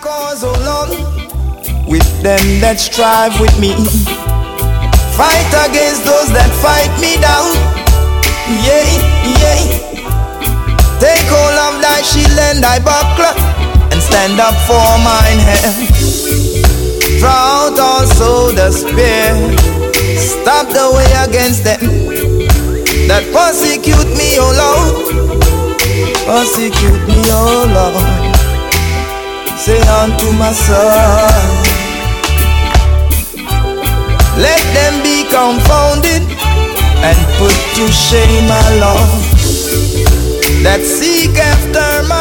cause, oh Lord, with them that strive with me. Fight against those that fight me down. Yeah, yeah. Take hold of thy shield and thy buckler, and stand up for mine hand. Draw out also the spear. Stop the way against them that persecute me, oh Lord. Persecute me, oh Lord. Say unto my son, let them be confounded and put to shame, my Lord, that seek after my